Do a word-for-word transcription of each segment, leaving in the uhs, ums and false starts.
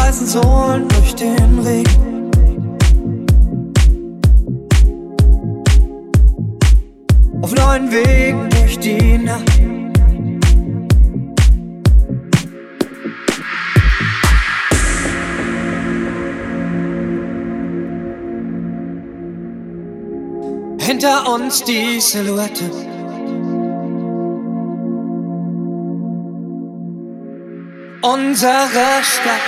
weißen Sohlen durch den Regen. Auf neuen Wegen durch die Nacht. Hinter uns die Silhouette unserer Stadt.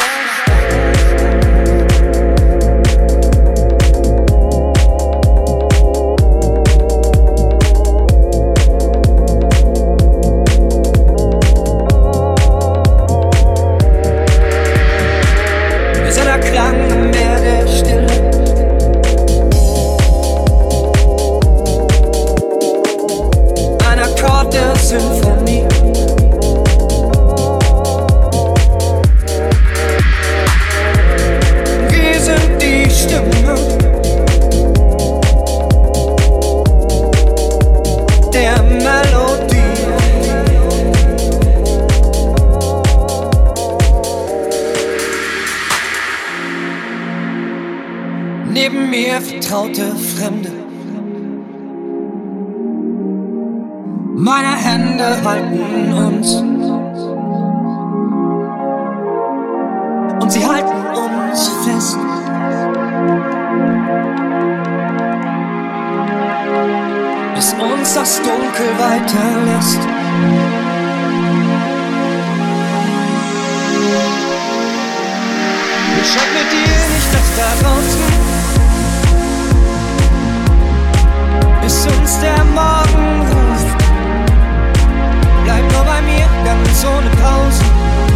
Wir sind der Klang im Meer der Stille. Ein Akkord der Symphonie. Der Melodie. Neben mir vertraute Fremde. Meine Hände halten uns. Und sie halten uns fest. Bis uns das Dunkel weiterlässt. Bescheid mit dir nicht, dass da draußen, bis uns der Morgen ruft. Bleib nur bei mir, ganz ohne Pausen.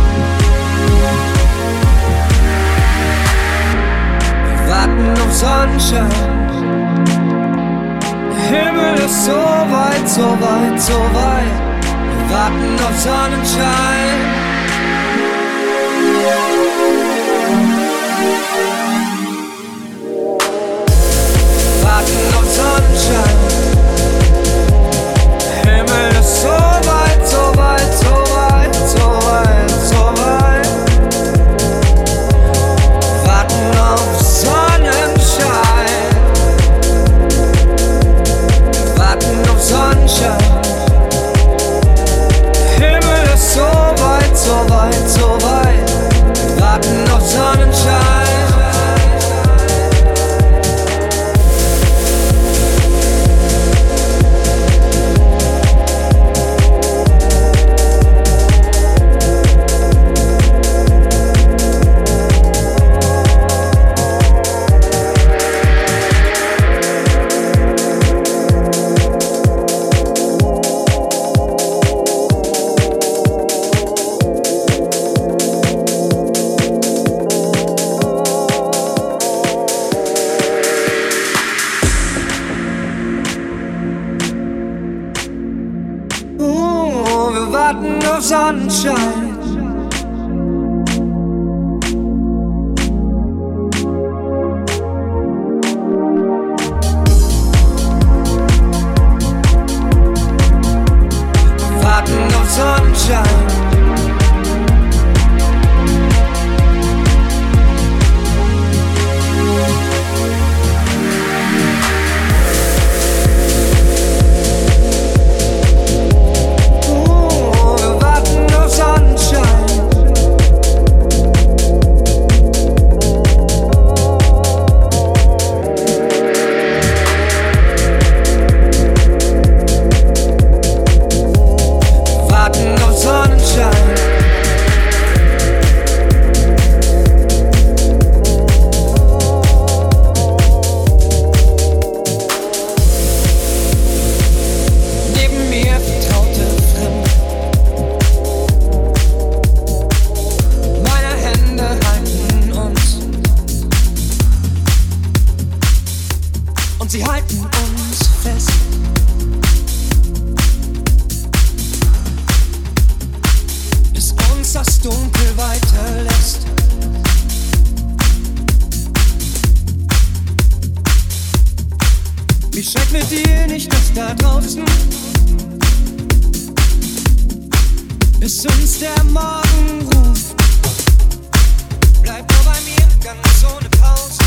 Wir warten auf Sonnenschein. Der Himmel ist so weit, so weit, so weit. Wir warten auf Sonnenschein. Warten auf Sonnenschein. Der Himmel ist so weit, so weit, so weit, so weit, so weit. Warten auf Sonnenschein. Sonnenschein. Der Himmel ist so weit, so weit, so weit. Wir warten auf Sonnenschein. Sonnenschein. Warten auf Sonnenschein. Bescheid mit dir nicht, dass da draußen, bis uns der Morgen ruft. Bleib ganz ohne Pause.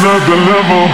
Another level.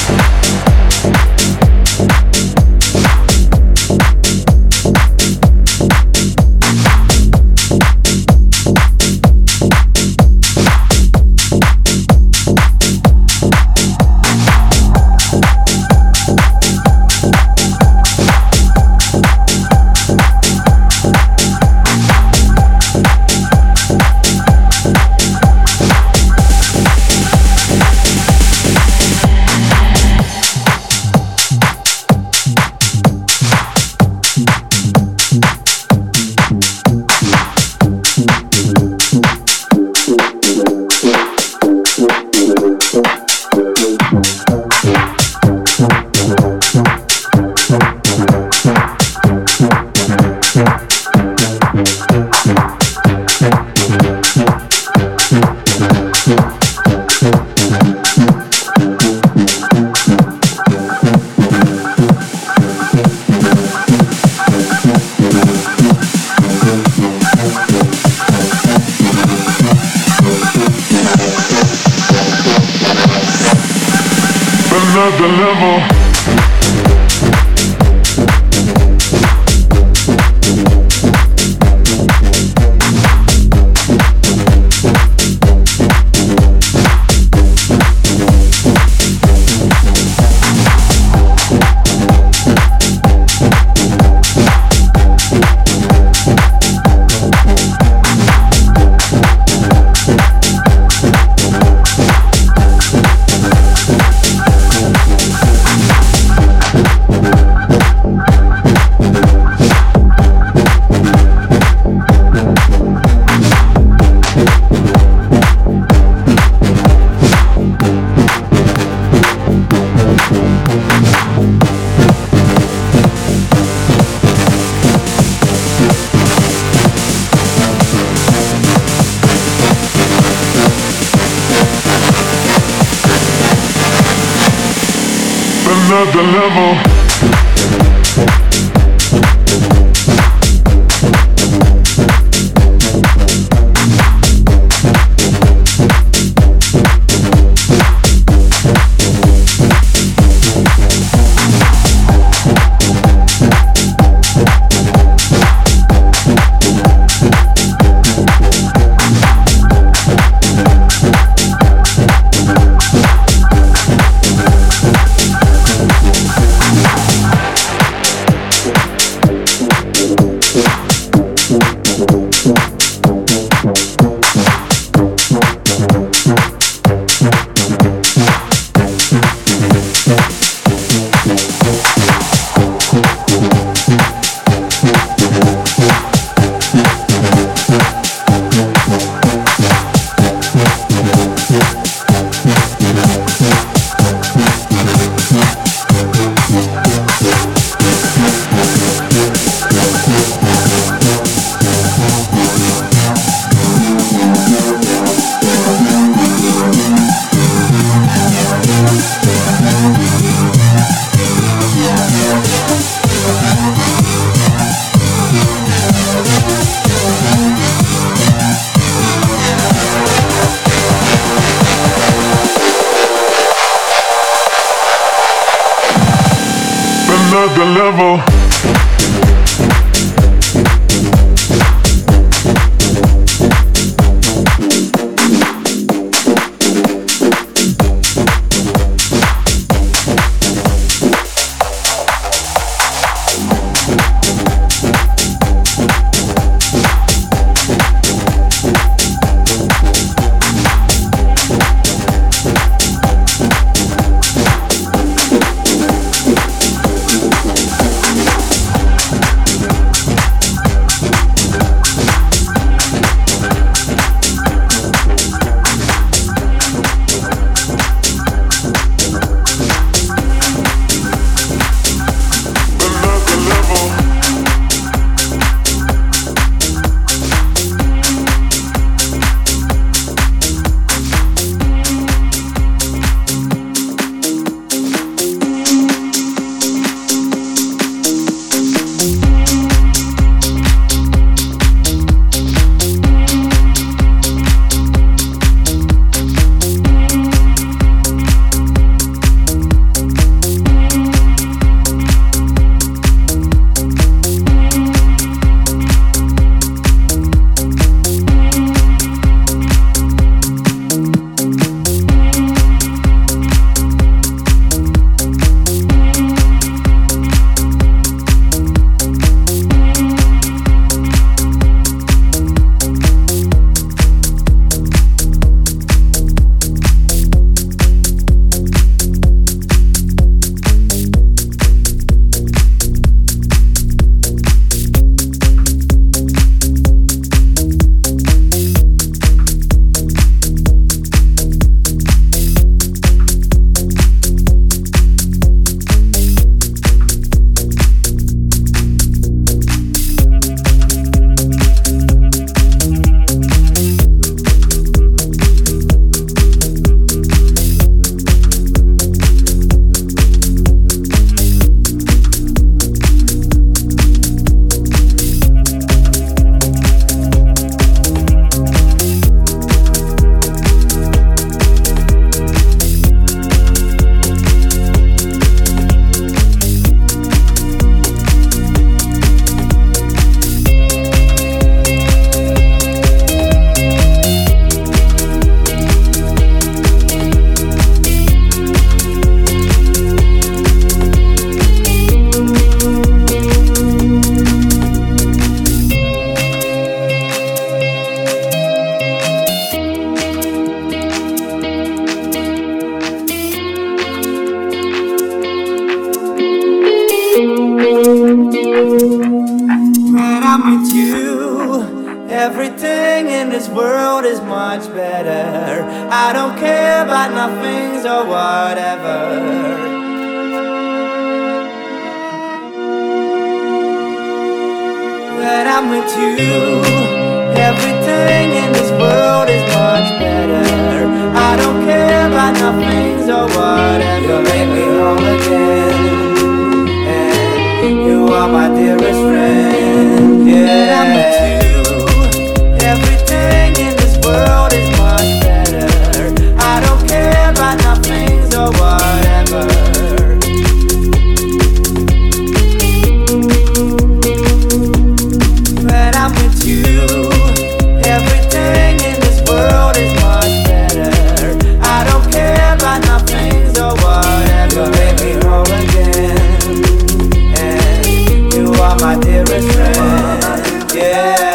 Another level. Another level. Another level. much better. I don't care about nothings or whatever. When I'm with you, everything in this world is much better. I don't care about nothings or whatever. You make me whole again, and you are my dearest friend. Yeah, when I'm with you, everything in this world is much better. I don't care about nothings or whatever. When I'm with you, everything in this world is much better. I don't care about nothings or whatever. You make me whole again, and you are my dearest friend. Yeah.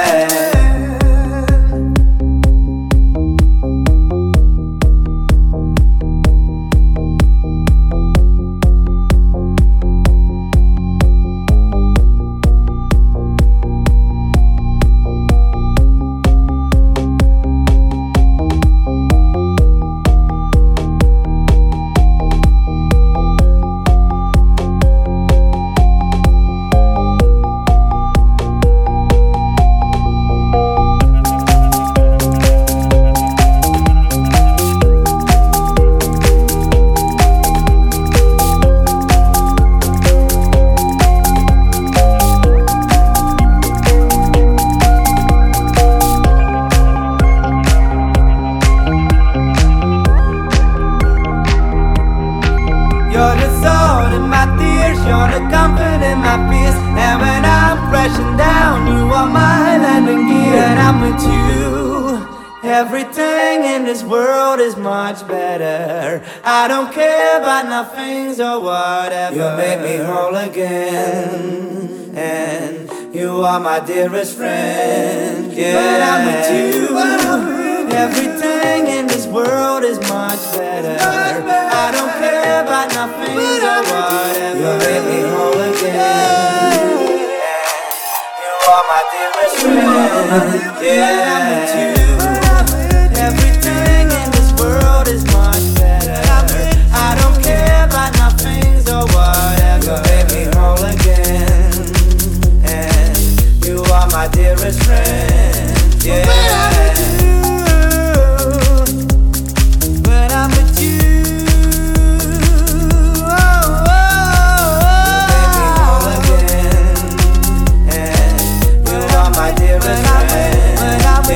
You're the salt in my tears, you're the comfort in my fears. And when I'm crashing down, you are my landing gear. And I'm with you, everything in this world is much better. I don't care about nothings or whatever. You make me whole again, and you are my dearest friend. Yeah, when I'm with you, everything in this world is much better. I don't care about nothing or whatever. You make me whole again, you are my dearest friend. Yeah, I'm with you. Everything in this world is much better. I don't care about nothing or whatever. You make me whole again, and you are my dearest friend. Yeah. When I'm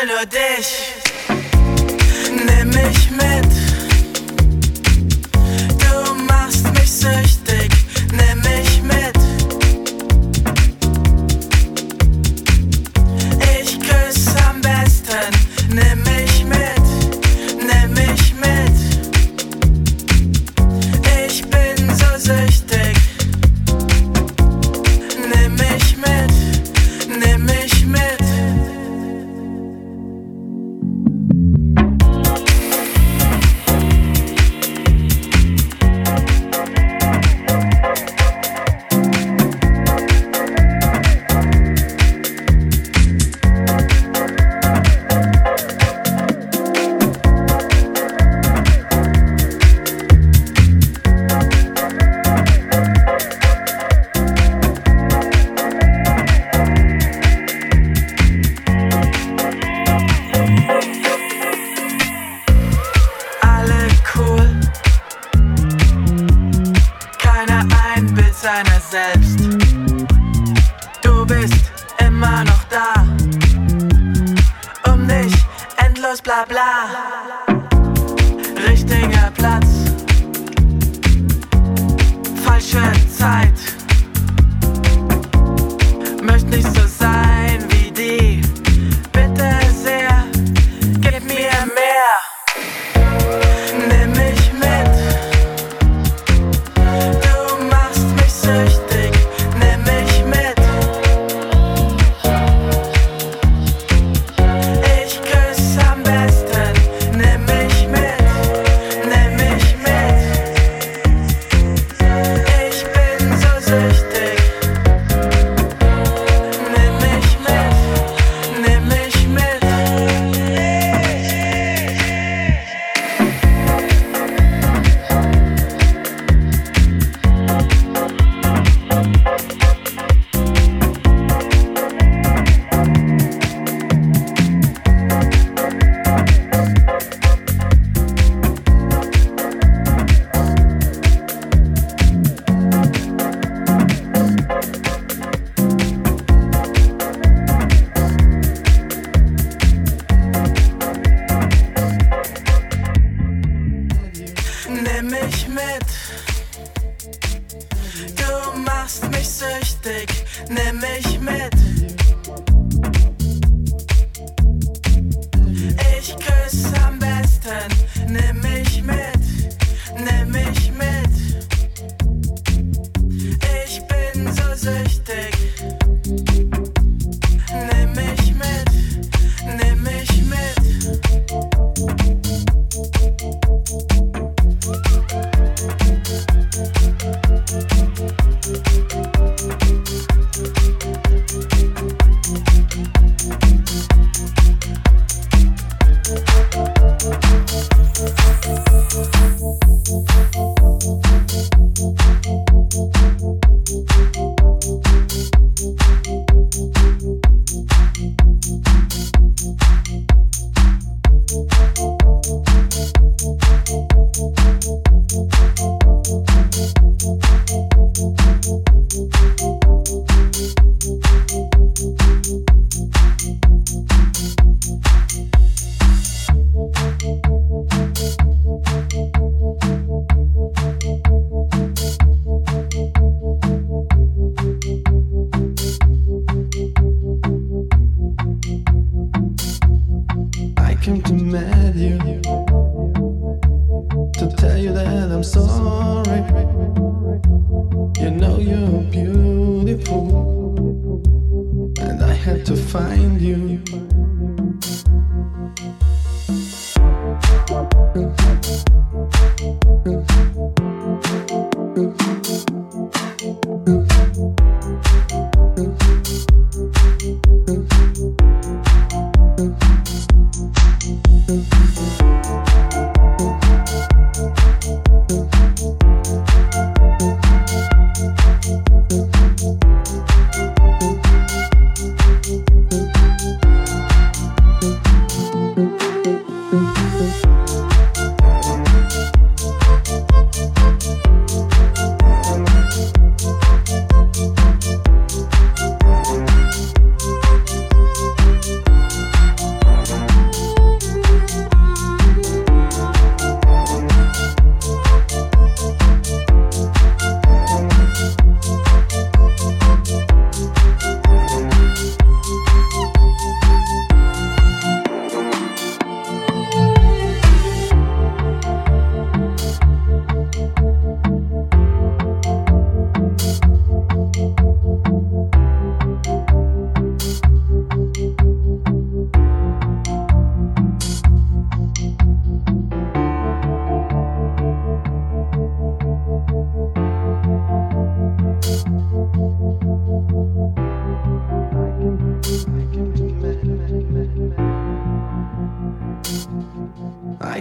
will nur dich. Nimm mich mit. Du machst mich süchtig. Nimm mich mit. Ich küsse am besten. Nimm mich mit. Nimm mich mit. Ich bin so süchtig. Nimm mich mit. Nimm mich mit. Selbst. Du bist immer noch da, um dich endlos bla bla. Richtiger Platz, falsche Zeit. Möcht nicht so sein wie die. Bitte sehr, gib mir mehr. Nimm mich mit. Süchtig, nimm mich mit. Ich küsse am besten. Nimm mich mit, nimm mich mit. Ich bin so süchtig. Nimm mich mit, nimm mich mit. Nimm mich mit. Du machst mich süchtig. Nimm mich mit. Ich küsse am besten. Nimm mich mit. Nimm mich mit. Ich bin so süchtig. Nimm mich mit. Nimm mich mit. Came to meet you to tell you that I'm sorry. You know you're beautiful, and I had to find you.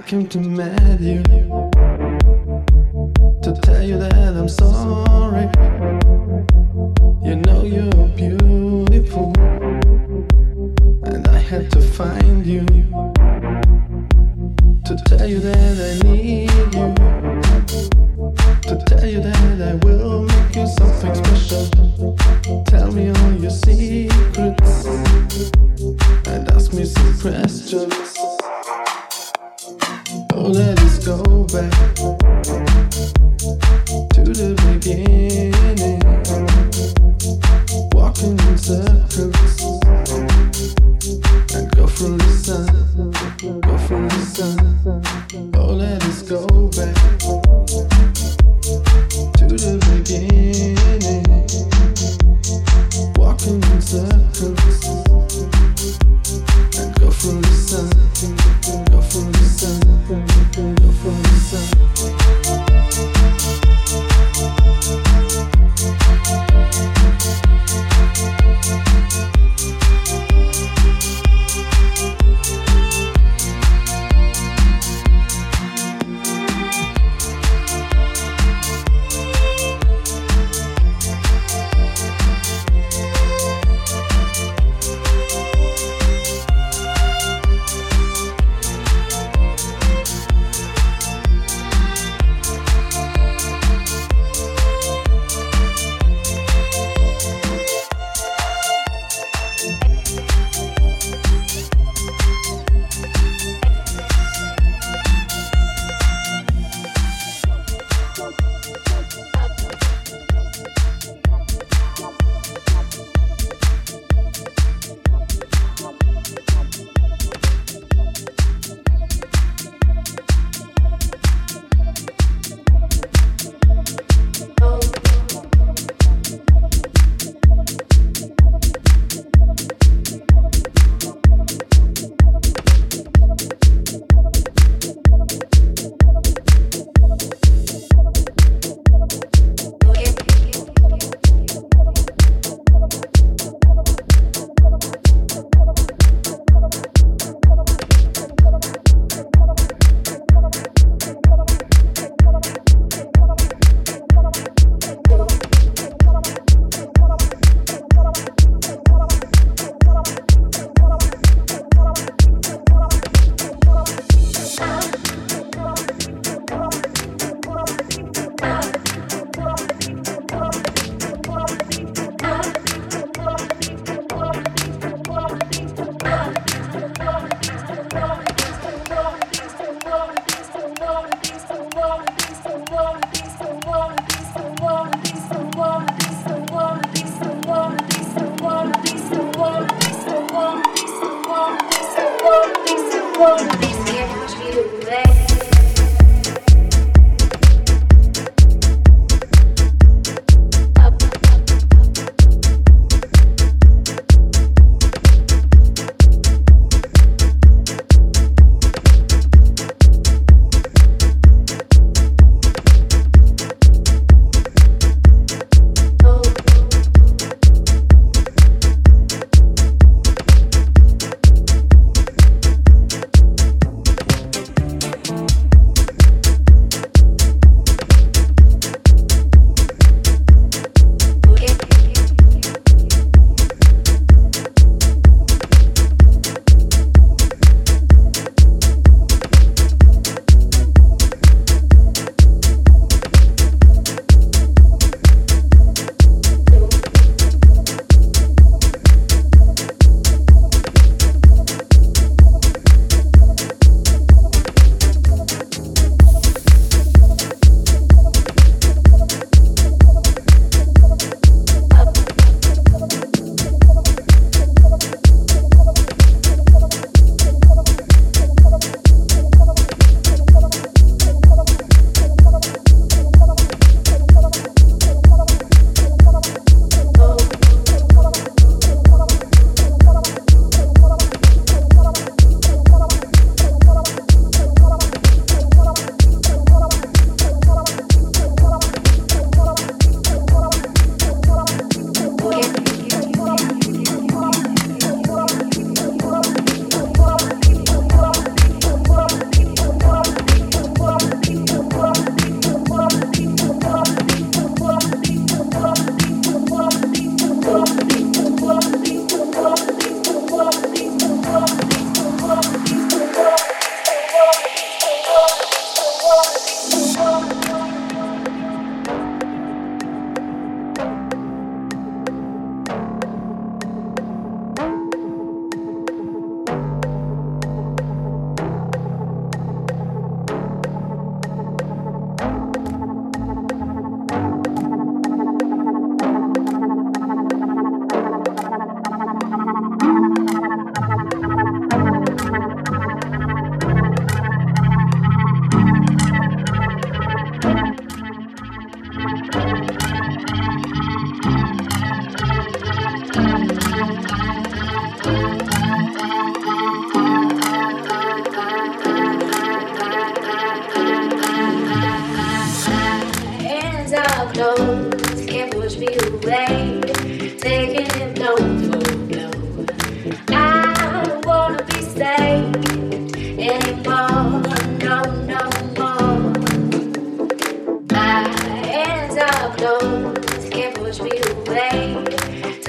came to meet you to tell you that I'm sorry. You know you're beautiful, and I had to find you to tell you that I need you, to tell you that I will make you something special. Tell me all your secrets and ask me some questions. Oh, let us go back to the beginning, walking in circles and go through the sun, go through the sun. Oh, let us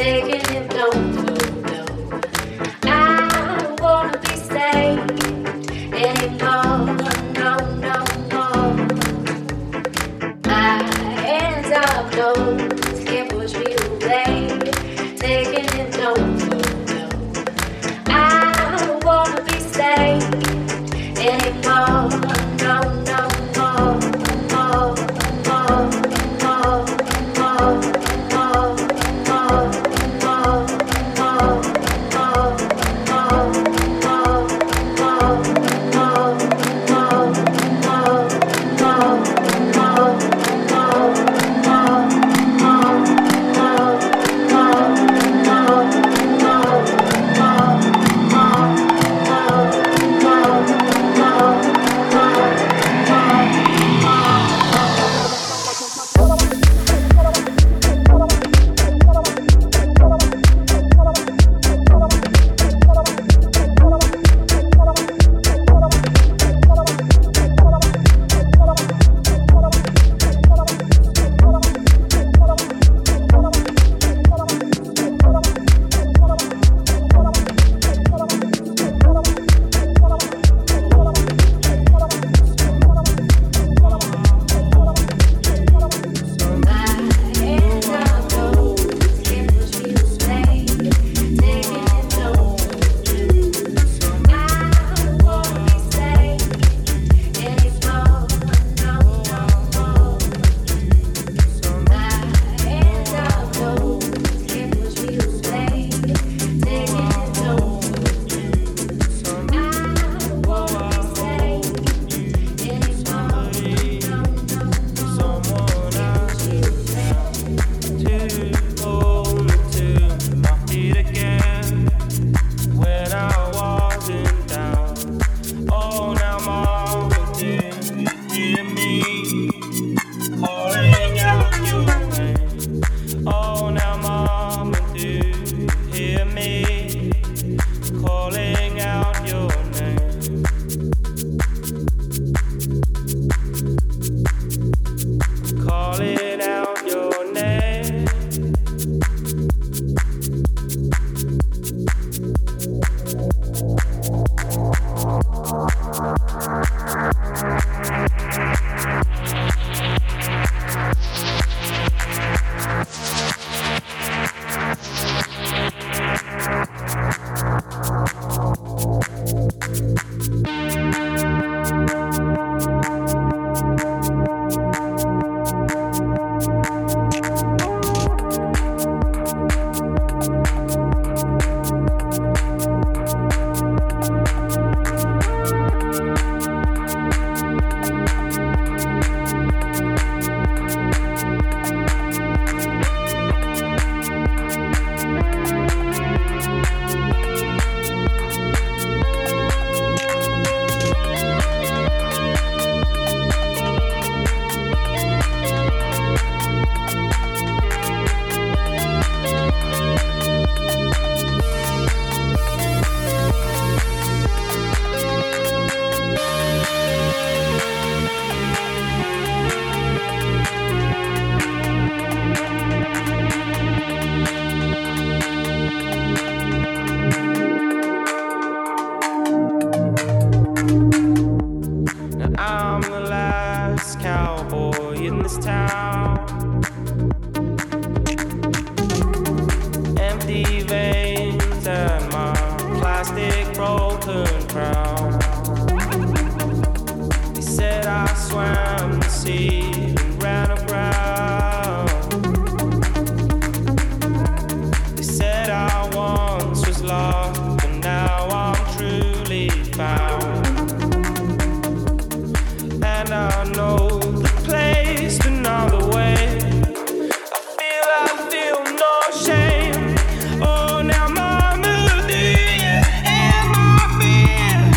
Oh, now mama, do you ever feel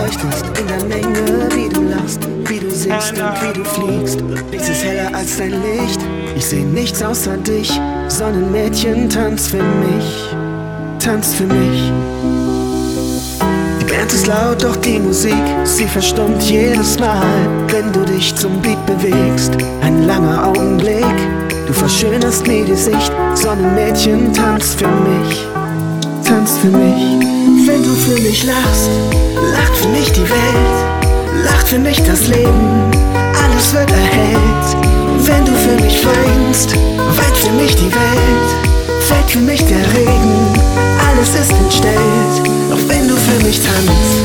leuchtest in der Menge, wie du lachst, wie du singst und wie du fliegst. Nichts ist heller als dein Licht, ich seh nichts außer dich. Sonnenmädchen, tanz für mich, tanz für mich. Die Band ist laut, doch die Musik, sie verstummt jedes Mal, wenn du dich zum Beat bewegst. Ein langer Augenblick, du verschönerst mir die Sicht. Sonnenmädchen, tanz für mich, tanz für mich. Wenn du für mich lachst, lacht für mich die Welt, lacht für mich das Leben, alles wird erhellt. Wenn du für mich weinst, weint für mich die Welt, fällt für mich der Regen, alles ist entstellt. Doch wenn du für mich tanzt,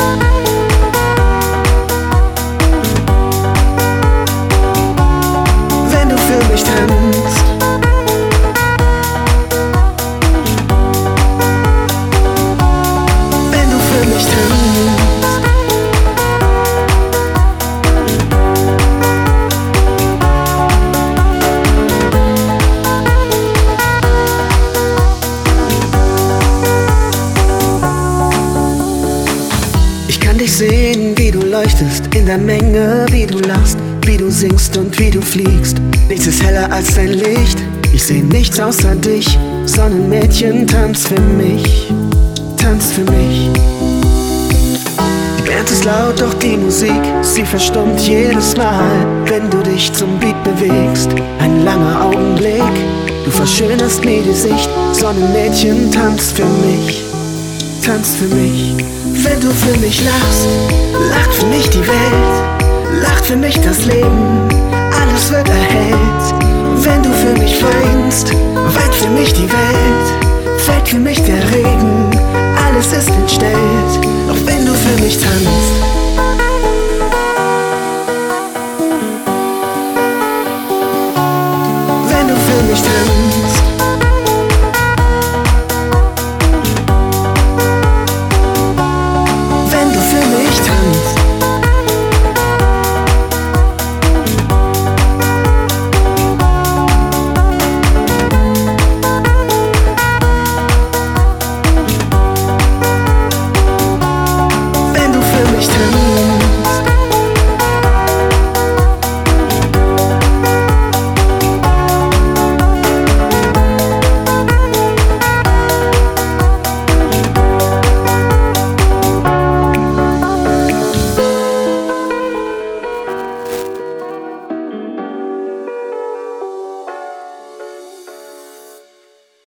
wenn du für mich tanzt, wenn du für mich tanzt. Sehen, wie du leuchtest in der Menge, wie du lachst, wie du singst und wie du fliegst. Nichts ist heller als dein Licht, ich seh nichts außer dich. Sonnenmädchen, tanz für mich, tanz für mich. Die Band ist laut, doch die Musik, sie verstummt jedes Mal, wenn du dich zum Beat bewegst. Ein langer Augenblick, du verschönerst mir die Sicht. Sonnenmädchen, tanz für mich, tanz für mich. Wenn du für mich lachst, lacht für mich die Welt, lacht für mich das Leben, alles wird erhellt. Wenn du für mich weinst, weint für mich die Welt, fällt für mich der Regen.